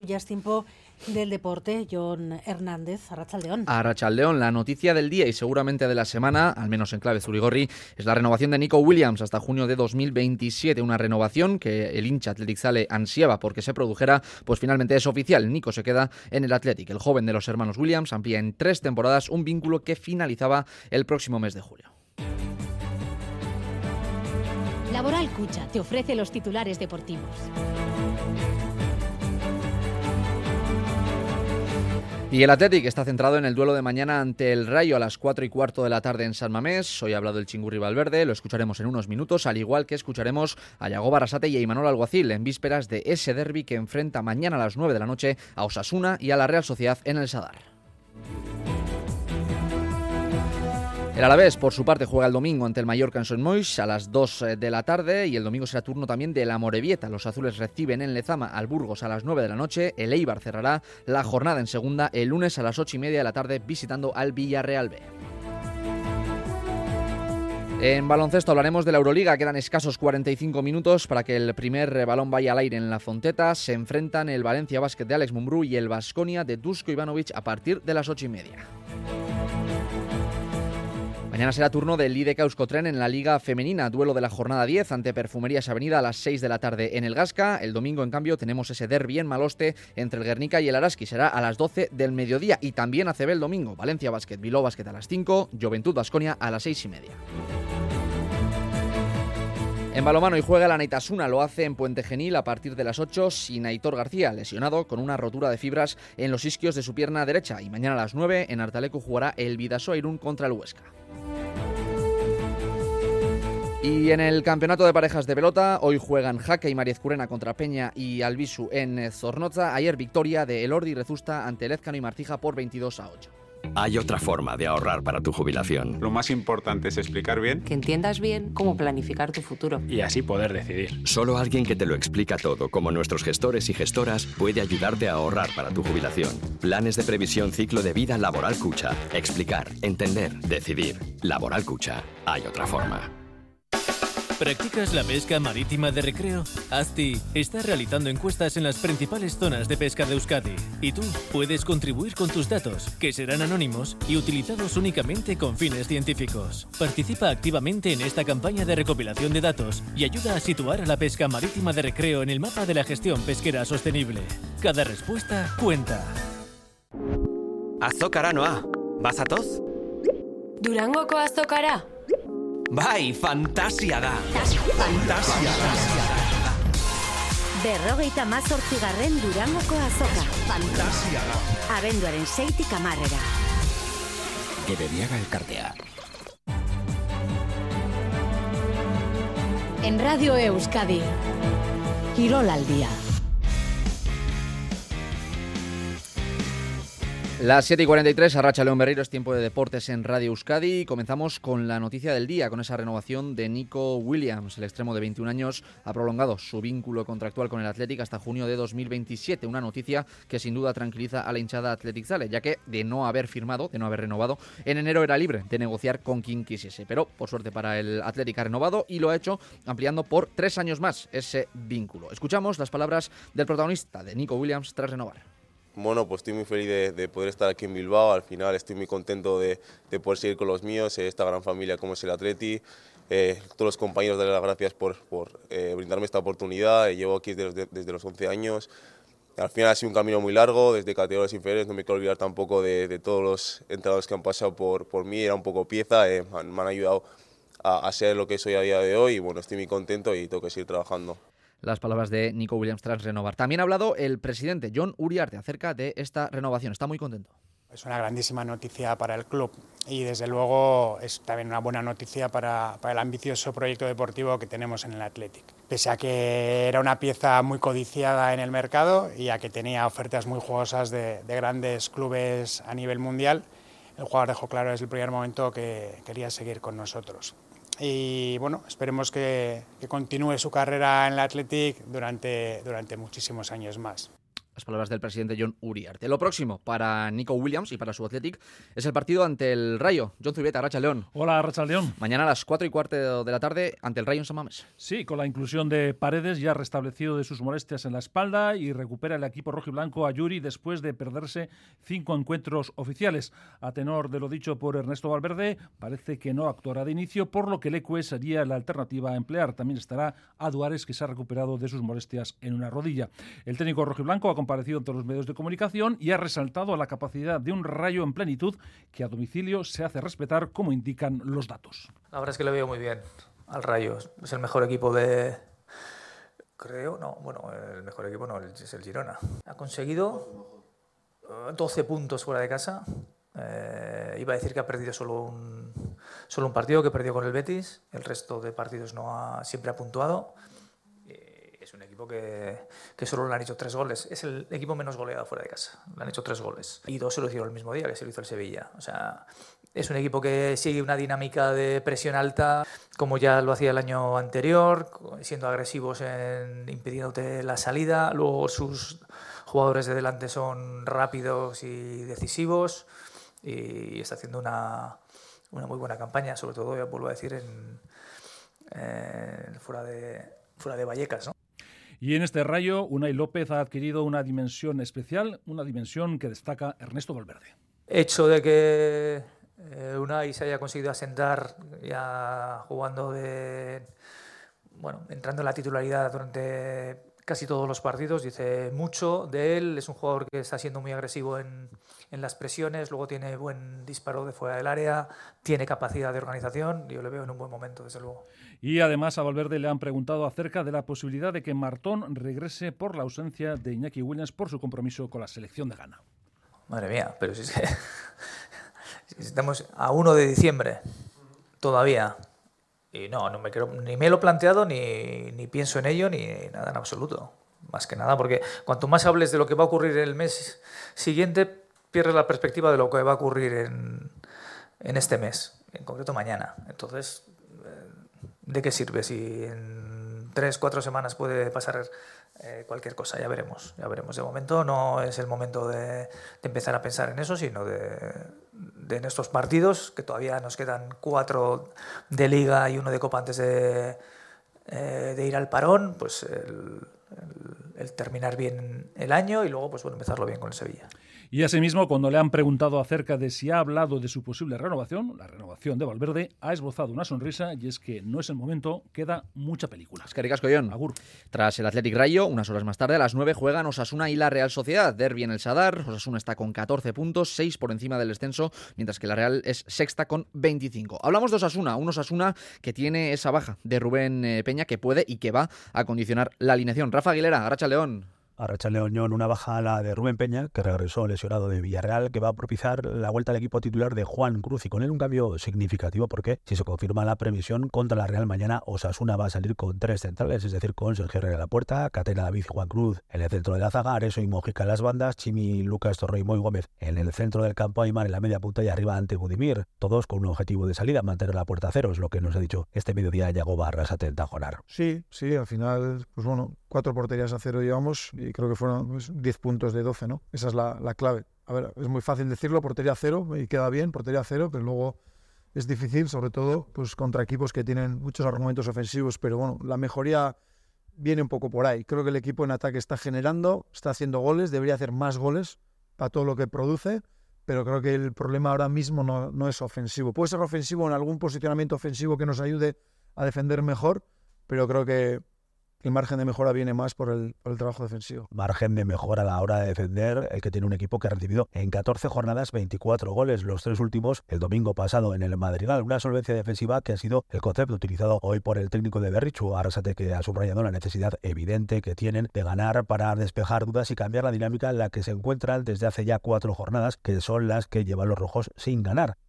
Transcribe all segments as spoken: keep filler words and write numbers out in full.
ya es tiempo del deporte. Jon Hernández, Arratsaldeón. Arratsaldeón, la noticia del día y seguramente de la semana, al menos en clave zurigorri, es la renovación de Nico Williams hasta junio de dos mil veintisiete. Una renovación que el hincha Athletic Zale ansiaba porque se produjera, pues finalmente es oficial. Nico se queda en el Athletic. El joven de los hermanos Williams amplía en tres temporadas un vínculo que finalizaba el próximo mes de julio. Laboral Cucha te ofrece los titulares deportivos. Y el Athletic está centrado en el duelo de mañana ante el Rayo a las cuatro y cuarto de la tarde en San Mamés. Hoy ha hablado el Chingurri Valverde, lo escucharemos en unos minutos, al igual que escucharemos a Yagoba Arrasate y a Imanol Alguacil en vísperas de ese derbi que enfrenta mañana a las nueve de la noche a Osasuna y a la Real Sociedad en el Sadar. El Alavés, por su parte, juega el domingo ante el Mallorca en Sant Moix a las dos de la tarde y el domingo será turno también de la Amorebieta. Los azules reciben en Lezama al Burgos a las nueve de la noche. El Eibar cerrará la jornada en segunda el lunes a las ocho y media de la tarde visitando al Villarreal B. En baloncesto hablaremos de la Euroliga. Quedan escasos cuarenta y cinco minutos para que el primer balón vaya al aire en la Fonteta. Se enfrentan el Valencia Basket de Alex Mumbrú y el Baskonia de Dusko Ivanovic a partir de las ocho y media. Mañana será turno del I D K Euskotren en la Liga Femenina, duelo de la jornada diez ante Perfumerías Avenida a las seis de la tarde en el Gasca. El domingo, en cambio, tenemos ese derbi en Maloste entre el Guernica y el Araski. Será a las doce del mediodía y también A C B el domingo. Valencia Basket, Bilbao Basket a las cinco, Juventud Baskonia a las seis y media. En balonmano y juega la Naitasuna, lo hace en Puente Genil a partir de las ocho sin Aitor García, lesionado con una rotura de fibras en los isquios de su pierna derecha. Y mañana a las nueve en Artalecu jugará el Bidasoa Irún contra el Huesca. Y en el campeonato de parejas de pelota, hoy juegan Jaque y Mariezcurrena contra Peña y Albisu en Zornotza. Ayer victoria de Elordi y Rezusta ante Lezcano y Martija por veintidós a ocho. Hay otra forma de ahorrar para tu jubilación. Lo más importante es explicar bien. Que entiendas bien cómo planificar tu futuro. Y así poder decidir. Solo alguien que te lo explica todo, como nuestros gestores y gestoras, puede ayudarte a ahorrar para tu jubilación. Planes de previsión ciclo de vida Laboral Cucha. Explicar, entender, decidir. Laboral Cucha. Hay otra forma. ¿Practicas la pesca marítima de recreo? ASTI está realizando encuestas en las principales zonas de pesca de Euskadi y tú puedes contribuir con tus datos, que serán anónimos y utilizados únicamente con fines científicos. Participa activamente en esta campaña de recopilación de datos y ayuda a situar a la pesca marítima de recreo en el mapa de la gestión pesquera sostenible. Cada respuesta cuenta. Azokara noa, bazatoz? Durangoko azokara? Bai, fantasia da. Fantasia da. Berrogeita mazortzigarren Durangoko azoka. Fantasia da. Abenduaren seitik hamarrera. Gebediaga elkartea. En Radio Euskadi, Kirol al día. Las siete y cuarenta y tres, Arratsaldeón Berriro, es tiempo de deportes en Radio Euskadi. Comenzamos con la noticia del día, con esa renovación de Nico Williams. El extremo de veintiún años ha prolongado su vínculo contractual con el Athletic hasta junio de dos mil veintisiete. Una noticia que sin duda tranquiliza a la hinchada Athletic Zale, ya que de no haber firmado, de no haber renovado, en enero era libre de negociar con quien quisiese. Pero, por suerte para el Athletic, ha renovado y lo ha hecho ampliando por tres años más ese vínculo. Escuchamos las palabras del protagonista de Nico Williams tras renovar. Bueno, pues estoy muy feliz de, de poder estar aquí en Bilbao. Al final estoy muy contento de, de poder seguir con los míos, eh, esta gran familia como es el Atleti. Eh, todos los compañeros, darles las gracias por, por eh, brindarme esta oportunidad. Eh, llevo aquí desde, desde los once años. Al final ha sido un camino muy largo, desde categorías inferiores. No me quiero olvidar tampoco de, de todos los entrenadores que han pasado por, por mí. Era un poco pieza, eh, me, han, me han ayudado a, a ser lo que soy a día de hoy. Y bueno, estoy muy contento y tengo que seguir trabajando. Las palabras de Nico Williams tras renovar. También ha hablado el presidente Jon Uriarte acerca de esta renovación. Está muy contento. Es una grandísima noticia para el club y desde luego es también una buena noticia para, para el ambicioso proyecto deportivo que tenemos en el Athletic. Pese a que era una pieza muy codiciada en el mercado y a que tenía ofertas muy jugosas de, de grandes clubes a nivel mundial, el jugador dejó claro desde el primer momento que quería seguir con nosotros. Y bueno, esperemos que, que continúe su carrera en el Athletic durante, durante muchísimos años más. Las palabras del presidente John Uriarte. Lo próximo para Nico Williams y para su Athletic es el partido ante el Rayo. John Zubieta, Arracha León. Hola, Arracha León. Mañana a las cuatro y cuarto de la tarde ante el Rayo en San Mamés. Sí, con la inclusión de Paredes, ya restablecido de sus molestias en la espalda, y recupera el equipo rojiblanco a Yuri después de perderse cinco encuentros oficiales. A tenor de lo dicho por Ernesto Valverde, parece que no actuará de inicio, por lo que Leque sería la alternativa a emplear. También estará Aduares, que se ha recuperado de sus molestias en una rodilla. El técnico rojiblanco ha comparecido ante los medios de comunicación y ha resaltado la capacidad de un Rayo en plenitud que a domicilio se hace respetar, como indican los datos. La verdad es que lo veo muy bien al Rayo. Es el mejor equipo de... Creo, no, bueno, el mejor equipo no, es el Girona. Ha conseguido doce puntos fuera de casa. Eh, iba a decir que ha perdido solo un, solo un partido, que perdió con el Betis. El resto de partidos no ha, siempre ha puntuado. Es un equipo que, que solo le han hecho tres goles. Es el equipo menos goleado fuera de casa. Le han hecho tres goles. Y dos se lo hicieron el mismo día, que se lo hizo el Sevilla. O sea, es un equipo que sigue una dinámica de presión alta, como ya lo hacía el año anterior, siendo agresivos en impidiéndote la salida. Luego sus jugadores de delante son rápidos y decisivos. Y está haciendo una, una muy buena campaña, sobre todo, ya vuelvo a decir, en, en fuera de, fuera de Vallecas, ¿no? Y en este Rayo, Unai López ha adquirido una dimensión especial, una dimensión que destaca Ernesto Valverde. Hecho de que eh, Unai se haya conseguido asentar ya jugando de, bueno, entrando en la titularidad durante casi todos los partidos, dice mucho de él. Es un jugador que está siendo muy agresivo en, en las presiones, luego tiene buen disparo de fuera del área, tiene capacidad de organización, yo le veo en un buen momento, desde luego. Y además a Valverde le han preguntado acerca de la posibilidad de que Martón regrese por la ausencia de Iñaki Williams por su compromiso con la selección de Ghana. Madre mía, pero si es que si estamos a uno de diciembre todavía. Y no, no me quiero, ni me lo he planteado, ni, ni pienso en ello, ni nada en absoluto. Más que nada, porque cuanto más hables de lo que va a ocurrir el mes siguiente, pierdes la perspectiva de lo que va a ocurrir en, en este mes, en concreto mañana. Entonces, ¿de qué sirve si en tres, cuatro semanas puede pasar eh, cualquier cosa? Ya veremos, ya veremos. De momento no es el momento de, de empezar a pensar en eso, sino de... de en estos partidos, que todavía nos quedan cuatro de Liga y uno de Copa antes de, eh, de ir al parón, pues el, el, el terminar bien el año y luego pues bueno, empezarlo bien con el Sevilla. Y asimismo, cuando le han preguntado acerca de si ha hablado de su posible renovación, la renovación de Valverde, ha esbozado una sonrisa, y es que no es el momento, queda mucha película. Es que ricasco, John. Agur. Tras el Athletic Rayo, unas horas más tarde, a las nueve, juegan Osasuna y la Real Sociedad. Derbi en el Sadar. Osasuna está con catorce puntos, seis por encima del descenso, mientras que la Real es sexta con veinticinco. Hablamos de Osasuna, un Osasuna que tiene esa baja de Rubén Peña, que puede y que va a condicionar la alineación. Rafa Aguilera, Arracha León. Arracha León, una baja a la de Rubén Peña, que regresó lesionado de Villarreal, que va a propiciar la vuelta al equipo titular de Juan Cruz, y con él un cambio significativo, porque si se confirma la previsión contra la Real mañana, Osasuna va a salir con tres centrales, es decir, con Sergio Herrera a la puerta, Catena, David y Juan Cruz en el centro de la zaga, Areso y Mojica en las bandas, Chimi, Lucas, Torre y Moy Gómez en el centro del campo, Aymar en la media punta y arriba ante Budimir, todos con un objetivo de salida, mantener la puerta a cero, es lo que nos ha dicho este mediodía Yagoba Arrasate en Tajonar. Sí, sí, al final, pues bueno, cuatro porterías a cero llevamos y creo que fueron pues, diez puntos de doce, ¿no? Esa es la, la clave. A ver, es muy fácil decirlo, portería a cero, y queda bien, portería a cero, pero luego es difícil, sobre todo pues contra equipos que tienen muchos argumentos ofensivos, pero bueno, la mejoría viene un poco por ahí. Creo que el equipo en ataque está generando, está haciendo goles, debería hacer más goles para todo lo que produce, pero creo que el problema ahora mismo no, no es ofensivo. Puede ser ofensivo en algún posicionamiento ofensivo que nos ayude a defender mejor, pero creo que el margen de mejora viene más por el, por el trabajo defensivo. Margen de mejora a la hora de defender, el que tiene un equipo que ha recibido en catorce jornadas veinticuatro goles, los tres últimos el domingo pasado en el Madrigal. Una solvencia defensiva que ha sido el concepto utilizado hoy por el técnico de Berrichu, Arrasate, que ha subrayado la necesidad evidente que tienen de ganar para despejar dudas y cambiar la dinámica en la que se encuentran desde hace ya cuatro jornadas, que son las que llevan los rojos sin ganar.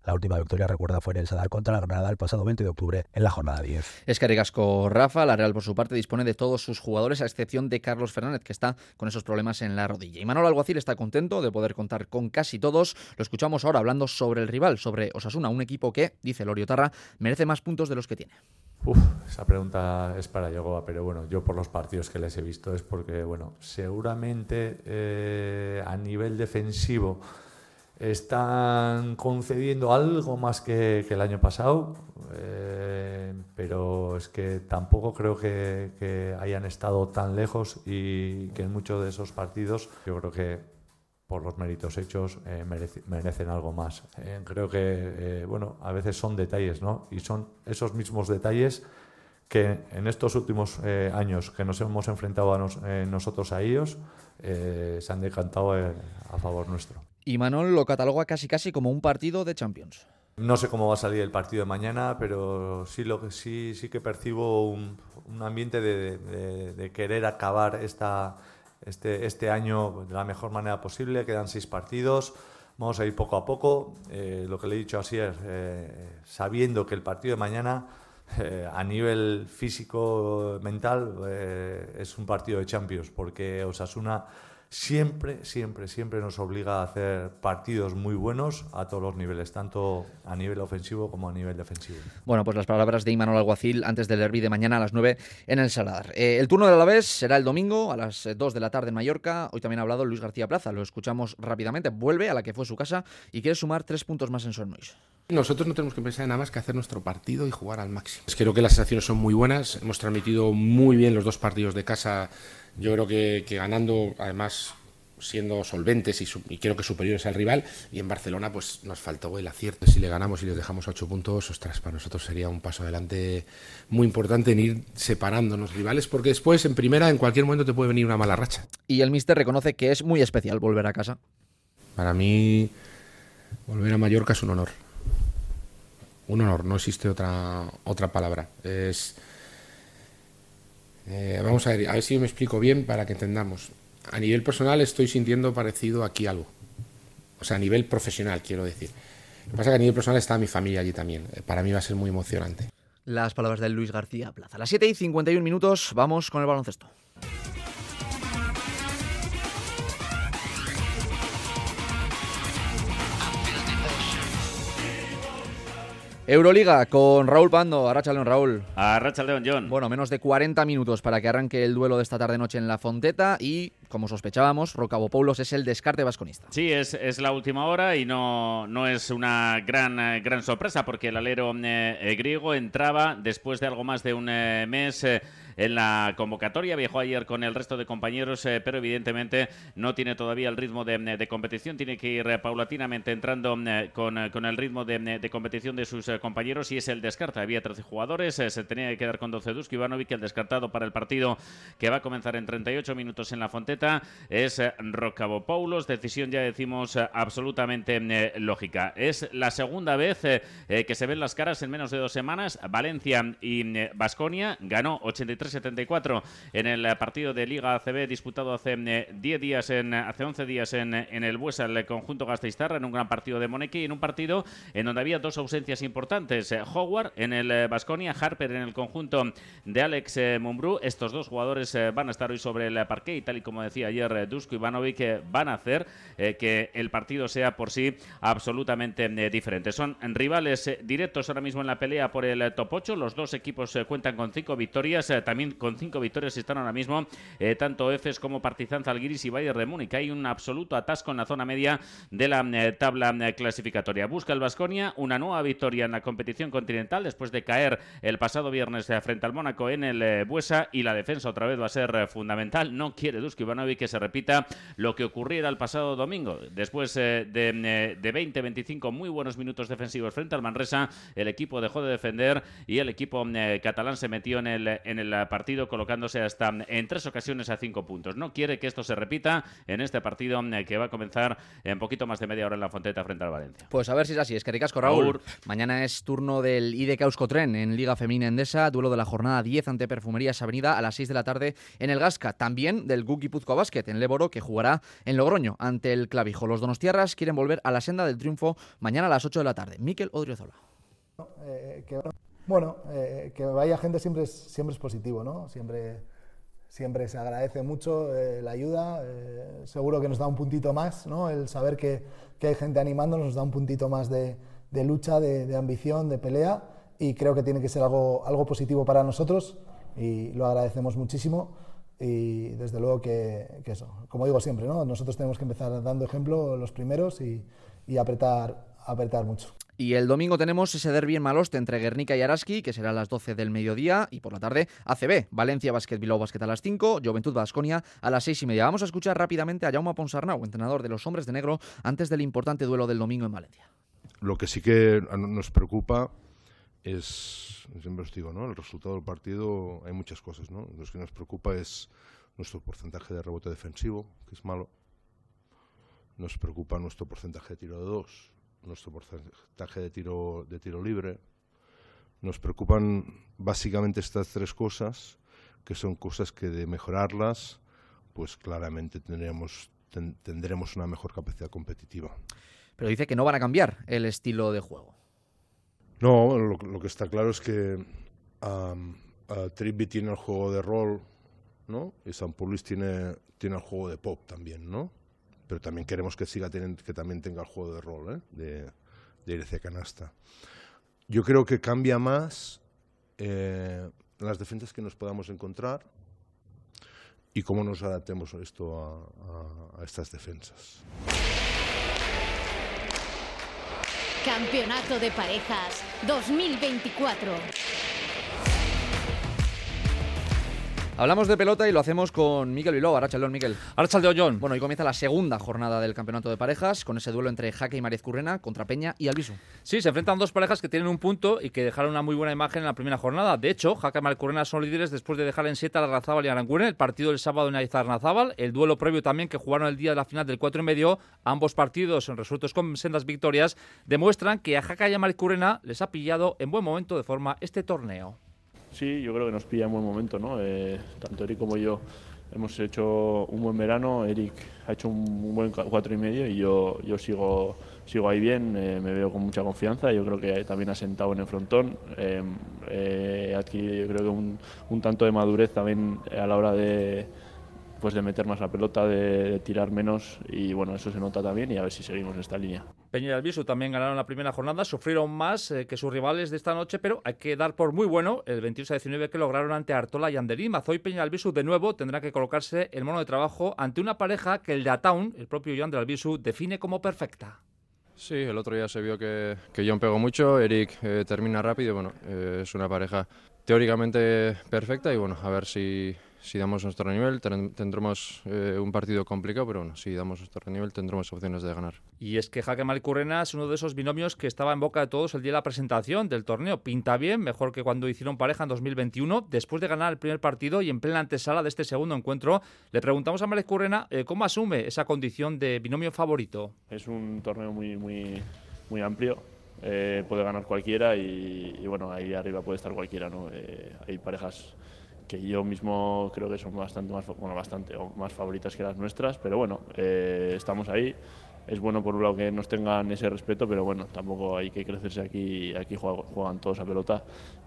La última victoria, recuerda, fue en el Sadar contra la Granada el pasado veinte de octubre en la jornada diez. Es que ricasco, Rafa. La Real, por su parte, dispone de todos sus jugadores, a excepción de Carlos Fernández, que está con esos problemas en la rodilla. Y Manolo Alguacil está contento de poder contar con casi todos. Lo escuchamos ahora hablando sobre el rival, sobre Osasuna, un equipo que, dice Loriotarra, merece más puntos de los que tiene. Uf, esa pregunta es para Yagoba, pero bueno, yo por los partidos que les he visto es porque, bueno, seguramente eh, a nivel defensivo están concediendo algo más que, que el año pasado, eh, pero es que tampoco creo que, que hayan estado tan lejos y que en muchos de esos partidos yo creo que por los méritos hechos eh, merece, merecen algo más. Eh, creo que, eh, bueno, a veces son detalles, ¿no? Y son esos mismos detalles que en estos últimos eh, años que nos hemos enfrentado a nos, eh, nosotros a ellos, eh, se han decantado eh, a favor nuestro. Y Manol lo cataloga casi casi como un partido de Champions. No sé cómo va a salir el partido de mañana, pero sí, lo que, sí, sí que percibo un, un ambiente de, de, de querer acabar esta... Este, este año de la mejor manera posible. Quedan seis partidos, vamos a ir poco a poco, eh, lo que le he dicho así es eh, sabiendo que el partido de mañana eh, a nivel físico mental eh, es un partido de Champions, porque Osasuna siempre, siempre, siempre nos obliga a hacer partidos muy buenos a todos los niveles, tanto a nivel ofensivo como a nivel defensivo. Bueno, pues las palabras de Imanol Alguacil antes del derbi de mañana a las nueve en el Sadar. Eh, el turno del Alavés será el domingo a las dos de la tarde en Mallorca. Hoy también ha hablado Luis García Plaza, lo escuchamos rápidamente. Vuelve a la que fue su casa y quiere sumar tres puntos más en Sornois. Nosotros no tenemos que pensar en nada más que hacer nuestro partido y jugar al máximo. Creo que las sensaciones son muy buenas, hemos transmitido muy bien los dos partidos de casa. Yo creo que, que ganando, además siendo solventes y, su, y creo que superiores al rival, y en Barcelona pues nos faltó el acierto. Si le ganamos y les dejamos ocho puntos, ostras, para nosotros sería un paso adelante muy importante en ir separándonos rivales, porque después en primera en cualquier momento te puede venir una mala racha. Y el míster reconoce que es muy especial volver a casa. Para mí volver a Mallorca es un honor. Un honor, no existe otra, otra palabra. Es eh, vamos a ver, a ver si me explico bien para que entendamos. A nivel personal estoy sintiendo parecido aquí algo. O sea, a nivel profesional, quiero decir. Lo que pasa es que a nivel personal está mi familia allí también. Para mí va a ser muy emocionante. Las palabras de Luis García Plaza. A las siete y cincuenta y un minutos vamos con el baloncesto. Euroliga con Raúl Pando. Arratsaldeon, Raúl. Arratsaldeon, John. Bueno, menos de cuarenta minutos para que arranque el duelo de esta tarde-noche en la Fonteta y, como sospechábamos, Rocabopoulos es el descarte vasconista. Sí, es, es la última hora y no, no es una gran, eh, gran sorpresa porque el alero eh, griego entraba después de algo más de un eh, mes eh, en la convocatoria. Viajó ayer con el resto de compañeros, eh, pero evidentemente no tiene todavía el ritmo de, de competición. Tiene que ir eh, paulatinamente entrando eh, con, eh, con el ritmo de, de competición de sus eh, compañeros y es el descarte. Había trece jugadores, eh, se tenía que quedar con doce. Dusko Ivanovic, el descartado para el partido que va a comenzar en treinta y ocho minutos en la Fonteta, es eh, Rocabopoulos. Decisión, ya decimos, eh, absolutamente eh, lógica. Es la segunda vez eh, eh, que se ven las caras en menos de dos semanas. Valencia y Baskonia eh, ganó ochenta y tres setenta y cuatro en el partido de Liga A C B disputado hace diez días, en, hace once días en, en el Buesa, el conjunto gasteiztarra, en un gran partido de Moneki y en un partido en donde había dos ausencias importantes. Howard en el Baskonia, Harper en el conjunto de Alex Mumbrú. Estos dos jugadores van a estar hoy sobre el parqué y tal y como decía ayer Dusko Ivanovic, van a hacer eh, que el partido sea por sí absolutamente eh, diferente. Son rivales eh, directos ahora mismo en la pelea por el eh, top ocho. Los dos equipos eh, cuentan con cinco victorias. Eh, también con cinco victorias están ahora mismo eh, tanto Efes como Partizan, Zalgiris y Bayern de Múnich. Hay un absoluto atasco en la zona media de la eh, tabla eh, clasificatoria. Busca el Baskonia una nueva victoria en la competición continental después de caer el pasado viernes eh, frente al Mónaco en el eh, Buesa, y la defensa otra vez va a ser eh, fundamental. No quiere Dusko Ivanovic que se repita lo que ocurriera el pasado domingo. Después eh, de, eh, de veinte veinticinco muy buenos minutos defensivos frente al Manresa, el equipo dejó de defender y el equipo eh, catalán se metió en el, en el eh, partido, colocándose hasta en tres ocasiones a cinco puntos. No quiere que esto se repita en este partido eh, que va a comenzar en poquito más de media hora en la Fonteta frente al Valencia. Pues a ver si es así. Es que ricasco, Raúl. Raúl. Mañana es turno del I D K Euskotren en Liga Femenina Endesa, duelo de la jornada diez ante Perfumerías Avenida a las seis de la tarde en el Gasca. También del Guk Guipúzcoa Basket en Leboro, que jugará en Logroño ante el Clavijo. Los donostiarras quieren volver a la senda del triunfo mañana a las ocho de la tarde. Mikel Odriozola. Eh, que, bueno, eh, que vaya gente siempre es, siempre es positivo, ¿no? Siempre, siempre se agradece mucho eh, la ayuda. Eh, seguro que nos da un puntito más, ¿no? El saber que, que hay gente animándonos nos da un puntito más de, de lucha, de, de ambición, de pelea, y creo que tiene que ser algo, algo positivo para nosotros y lo agradecemos muchísimo. Y desde luego que, que eso, como digo siempre, ¿no? Nosotros tenemos que empezar dando ejemplo los primeros y, y apretar, apretar mucho. Y el domingo tenemos ese derbi en Maloste entre Guernica y Araski, que será a las doce del mediodía, y por la tarde A C B, Valencia Basket Bilbao Basket a las cinco, Juventud Baskonia a las seis y media. Vamos a escuchar rápidamente a Jaume Ponsarnau, entrenador de los Hombres de Negro, antes del importante duelo del domingo en Valencia. Lo que sí que nos preocupa es, siempre os digo, ¿no? El resultado del partido, hay muchas cosas, ¿no? Lo que nos preocupa es nuestro porcentaje de rebote defensivo, que es malo. Nos preocupa nuestro porcentaje de tiro de dos, nuestro porcentaje de tiro, de tiro libre. Nos preocupan básicamente estas tres cosas, que son cosas que de mejorarlas, pues claramente tendremos, ten, tendremos una mejor capacidad competitiva. Pero dice que no van a cambiar el estilo de juego. No, lo, lo que está claro es que um, uh, Trippi tiene el juego de rol, ¿no? Y San Paulis tiene, tiene el juego de pop también, ¿no? Pero también queremos que siga teniendo, que también tenga el juego de rol, ¿eh? de, de ir hacia canasta. Yo creo que cambia más eh, las defensas que nos podamos encontrar y cómo nos adaptemos esto a, a, a estas defensas. Campeonato de Parejas dos mil veinticuatro. Hablamos de pelota y lo hacemos con Mikel Bilbao. Arratsaldeon, Mikel. Arratsaldeon, Jon. Bueno, hoy comienza la segunda jornada del Campeonato de Parejas, con ese duelo entre Jaque y Mariez Currena contra Peña y Albisu. Sí, se enfrentan dos parejas que tienen un punto y que dejaron una muy buena imagen en la primera jornada. De hecho, Jaque y Mariez Currena son líderes después de dejar en siete a Larrazábal y Aranguren. El partido del sábado en Aizarnazábal, el duelo previo también que jugaron el día de la final del cuatro y medio, ambos partidos resueltos con sendas victorias, demuestran que a Jaque y a Mariez Currena les ha pillado en buen momento de forma este torneo. Sí, yo creo que nos pilla en buen momento, ¿no? Eh, tanto Eric como yo hemos hecho un buen verano. Eric ha hecho un buen cuatro y medio y yo, yo sigo, sigo ahí bien, eh, me veo con mucha confianza. Yo creo que también ha sentado en el frontón. Eh, eh, adquirido yo creo que un, un tanto de madurez también a la hora de, pues de meter más la pelota, de, de tirar menos, y bueno, eso se nota también, y a ver si seguimos en esta línea. Peña y Albisu también ganaron la primera jornada, sufrieron más eh, que sus rivales de esta noche, pero hay que dar por muy bueno el veintidós a diecinueve que lograron ante Artola y Anderín. Hoy Peña y Albisu de nuevo tendrá que colocarse el mono de trabajo ante una pareja que el de Ataun, el propio Jan de Albisu, define como perfecta. Sí, el otro día se vio que, que Jon pegó mucho, Eric eh, termina rápido, bueno, eh, es una pareja teóricamente perfecta y bueno, a ver si... Si damos nuestro nivel, tendremos eh, un partido complicado, pero bueno, si damos nuestro nivel, tendremos opciones de ganar. Y es que Jaque Mariez Currena es uno de esos binomios que estaba en boca de todos el día de la presentación del torneo. Pinta bien, mejor que cuando hicieron pareja en dos mil veintiuno. Después de ganar el primer partido y en plena antesala de este segundo encuentro, le preguntamos a Mariez Currena eh, cómo asume esa condición de binomio favorito. Es un torneo muy, muy, muy amplio. Eh, puede ganar cualquiera y, y bueno, ahí arriba puede estar cualquiera, ¿no? Eh, hay parejas que yo mismo creo que son bastante más, bueno, bastante o más favoritas que las nuestras, pero bueno, eh, estamos ahí. Es bueno por un lado que nos tengan ese respeto, pero bueno, tampoco hay que crecerse aquí. Aquí juegan, juegan todos a pelota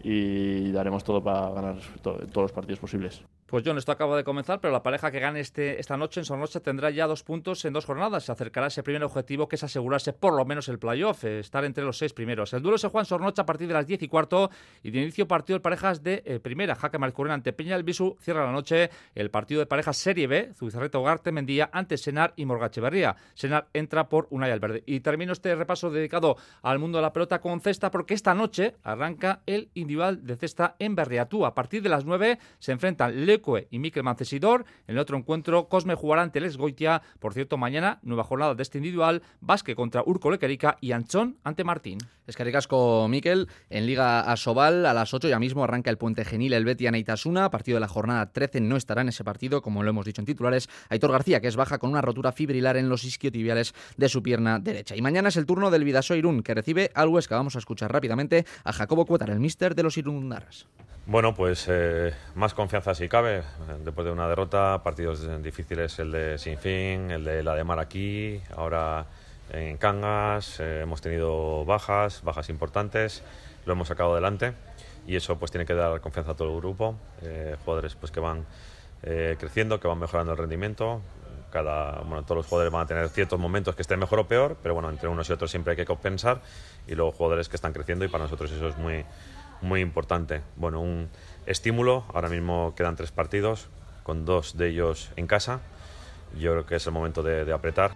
y daremos todo para ganar to, todos los partidos posibles. Pues Jon, esto acaba de comenzar, pero la pareja que gane este, esta noche en Sornocha tendrá ya dos puntos en dos jornadas. Se acercará a ese primer objetivo, que es asegurarse por lo menos el playoff, eh, estar entre los seis primeros. El duelo se juega en Sornocha a partir de las diez y cuarto y de inicio partido de parejas de eh, primera. Jaque Mariez Currena ante Peña Albisu cierra la noche el partido de parejas Serie B, Zubizarreta Ugarte Mendía ante Senar y Morgacheverría. Senar entra por Unai Alberde. Y termino este repaso dedicado al mundo de la pelota con cesta, porque esta noche arranca el individual de cesta en Berriatú. A partir de las nueve se enfrentan Leo Leque y Mikel Mancesidor. En el otro encuentro, Cosme jugará ante el Esgoitia. Por cierto, mañana, nueva jornada de este individual, Basque contra Urko Lequerica y Anchón ante Martín. Eskerrik asko, Mikel. En Liga Asobal, a las ocho ya mismo arranca el Puente Genil, el Betia Neitasuna. Partido de la jornada trece, no estará en ese partido, como lo hemos dicho en titulares. Aitor García, que es baja con una rotura fibrilar en los isquiotibiales de su pierna derecha. Y mañana es el turno del Vidasoa Irún, que recibe al Huesca. Vamos a escuchar rápidamente a Jacobo Cuetar, el míster de los irundarras. Bueno, pues eh, más confianza si cabe, después de una derrota, partidos difíciles, el de Sinfín, el de la de Mar aquí, ahora en Cangas, eh, hemos tenido bajas, bajas importantes, lo hemos sacado adelante y eso pues tiene que dar confianza a todo el grupo, eh, jugadores pues que van eh, creciendo, que van mejorando el rendimiento. Cada, bueno, todos los jugadores van a tener ciertos momentos que estén mejor o peor, pero bueno, entre unos y otros siempre hay que compensar, y luego jugadores que están creciendo y para nosotros eso es muy, muy importante. Bueno, un estímulo, ahora mismo quedan tres partidos, con dos de ellos en casa, yo creo que es el momento de, de apretar.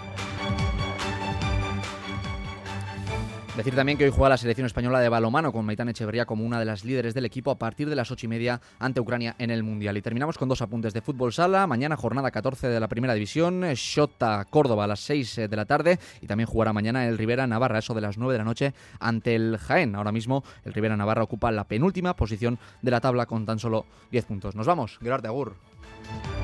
Decir también que hoy juega la selección española de balonmano con Maitán Echeverría como una de las líderes del equipo a partir de las ocho y media ante Ucrania en el Mundial. Y terminamos con dos apuntes de fútbol sala. Mañana jornada catorce de la Primera División, Xota Córdoba a las seis de la tarde, y también jugará mañana el Rivera Navarra, eso de las nueve de la noche, ante el Jaén. Ahora mismo el Rivera Navarra ocupa la penúltima posición de la tabla con tan solo diez puntos. Nos vamos, Gerard de Agur.